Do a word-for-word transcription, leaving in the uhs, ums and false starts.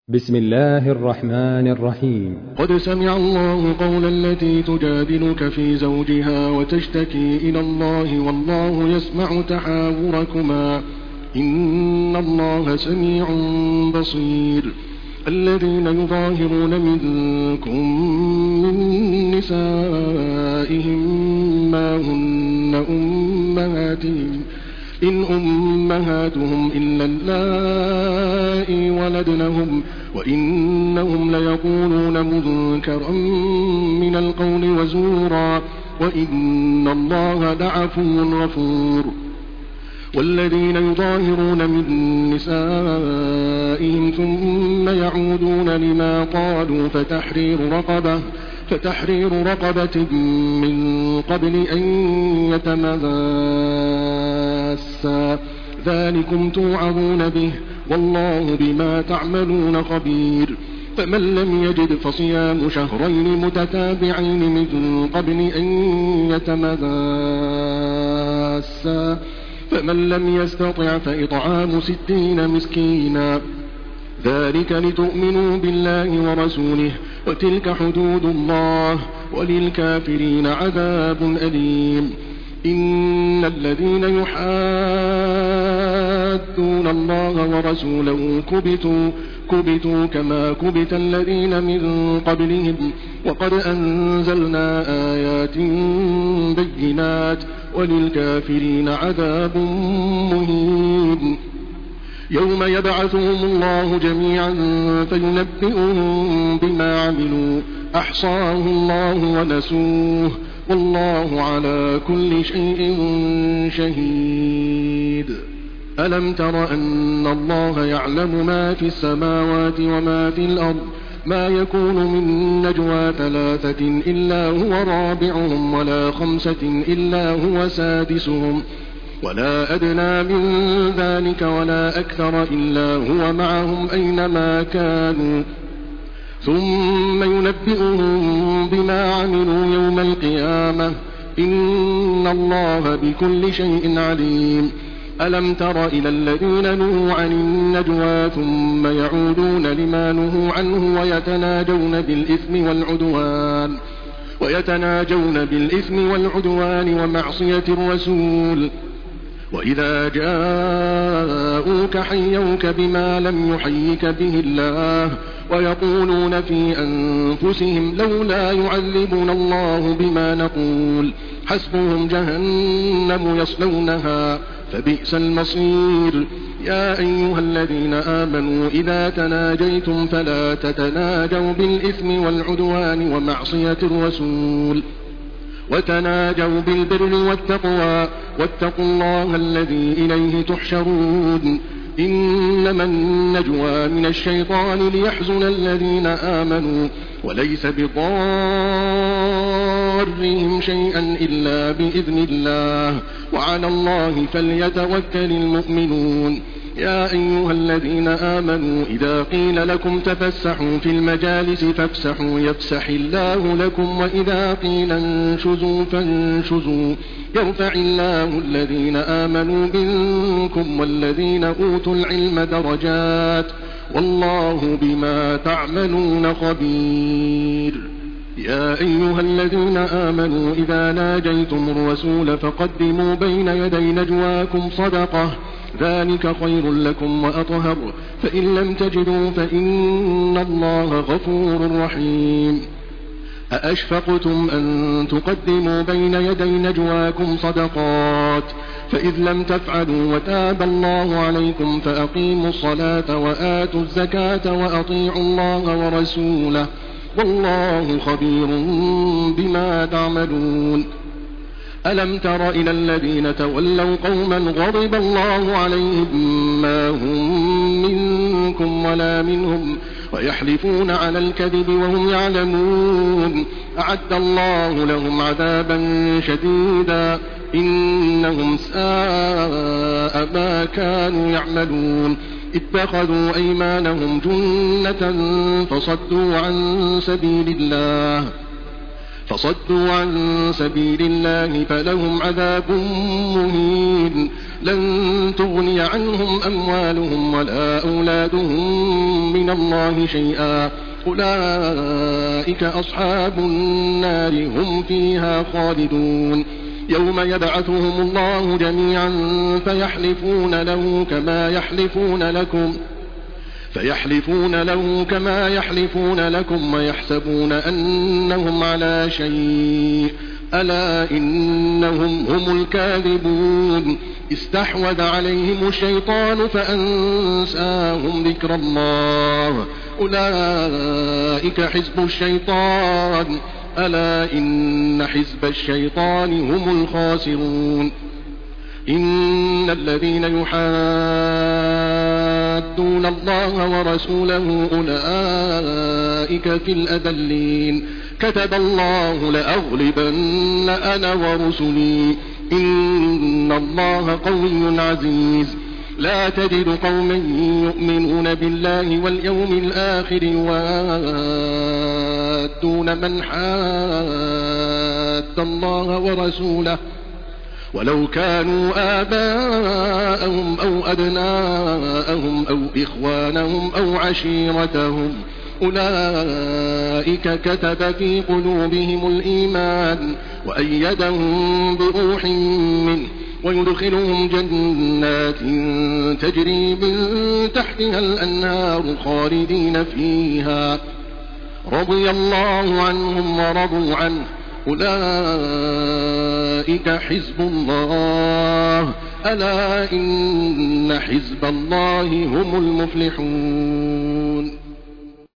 بسم الله الرحمن الرحيم. قد سمع الله قول التي تجادلك في زوجها وتشتكي إلى الله والله يسمع تحاوركما إن الله سميع بصير. الذين يظاهرون منكم من نسائهم ما هن أمهاتهم إن أمهاتهم إلا اللائي ولدنهم وإنهم ليقولون منكرا من القول وزورا وإن الله لعفو غفور. والذين يظاهرون من نسائهم ثم يعودون لما قالوا فتحرير رقبة فتحرير رقبة من قبل أن يتماسا ذلكم توعظون به والله بما تعملون خبير. فمن لم يجد فصيام شهرين متتابعين من قبل أن يتماسا فمن لم يستطع فإطعام ستين مسكينا ذلك لتؤمنوا بالله ورسوله وتلك حدود الله وللكافرين عذاب أليم. إن الذين يحادون الله ورسوله كبتوا كبتوا كما كبت الذين من قبلهم وقد أنزلنا آيات بينات وللكافرين عذاب مهين. يوم يبعثهم الله جميعا فينبئهم بما عملوا أحصاه الله ونسوه والله على كل شيء شهيد. ألم تر أن الله يعلم ما في السماوات وما في الأرض ما يكون من نجوى ثلاثة إلا هو رابعهم ولا خمسة إلا هو سادسهم ولا أدنى من ذلك ولا أكثر إلا هو معهم أينما كانوا ثم ينبئهم بما عملوا يوم القيامة إن الله بكل شيء عليم. ألم تر إلى الذين نهوا عن النجوى ثم يعودون لما نهوا عنه ويتناجون بالإثم والعدوان ويتناجون بالإثم والعدوان ومعصية الرسول وإذا جاءوك حيوك بما لم يحيك به الله ويقولون في أنفسهم لولا يعذبنا الله بما نقول حسبهم جهنم يصلونها فبئس المصير. يا أيها الذين آمنوا إذا تناجيتم فلا تتناجوا بالإثم والعدوان ومعصية الرسول وتناجوا بالبر والتقوى واتقوا الله الذي إليه تحشرون. إنما النجوى من الشيطان ليحزن الذين آمنوا وليس بضارهم شيئا إلا بإذن الله وعلى الله فليتوكل المؤمنون. يا أيها الذين آمنوا إذا قيل لكم تفسحوا في المجالس فافسحوا يفسح الله لكم وإذا قيل انشزوا فانشزوا يرفع الله الذين آمنوا منكم والذين أوتوا العلم درجات والله بما تعملون خبير. يا أيها الذين آمنوا إذا ناجيتم الرسول فقدموا بين يدي نجواكم صدقة ذلك خير لكم وأطهر فإن لم تجدوا فإن الله غفور رحيم. أأشفقتم أن تقدموا بين يدي نجواكم صدقات فإذ لم تفعلوا وتاب الله عليكم فأقيموا الصلاة وآتوا الزكاة وأطيعوا الله ورسوله والله خبير بما تعملون. ألم تر إلى الذين تولوا قوما غضب الله عليهم ما هم منكم ولا منهم ويحلفون على الكذب وهم يعلمون أعد الله لهم عذابا شديدا إنهم ساء ما كانوا يعملون. اتخذوا أيمانهم جنة فصدوا عن سبيل الله فصدوا عن سبيل الله فلهم عذاب مهين لن تغني عنهم أموالهم ولا أولادهم من الله شيئا أولئك أصحاب النار هم فيها خالدون يوم يبعثهم الله جميعا فيحلفون له كما يحلفون لكم فيحلفون له كما يحلفون لكم ويحسبون أنهم على شيء ألا إنهم هم الكاذبون استحوذ عليهم الشيطان فأنساهم ذكر الله أولئك حزب الشيطان ألا إن حزب الشيطان هم الخاسرون إن الذين يحادون الله ورسوله أولئك في الأذلين كتب الله لأغلبن أنا ورسلي إن الله قوي عزيز لا تجد قوما يؤمنون بالله واليوم الآخر يوادون من حاد الله ورسوله ولو كانوا آباءهم أو أبناءهم أو إخوانهم أو عشيرتهم أولئك كتب في قلوبهم الإيمان وأيدهم بروح منه ويدخلهم جنات تجري من تحتها الأنهار خالدين فيها رضي الله عنهم ورضوا عنه أولئك حزب الله ألا إن حزب الله هم المفلحون.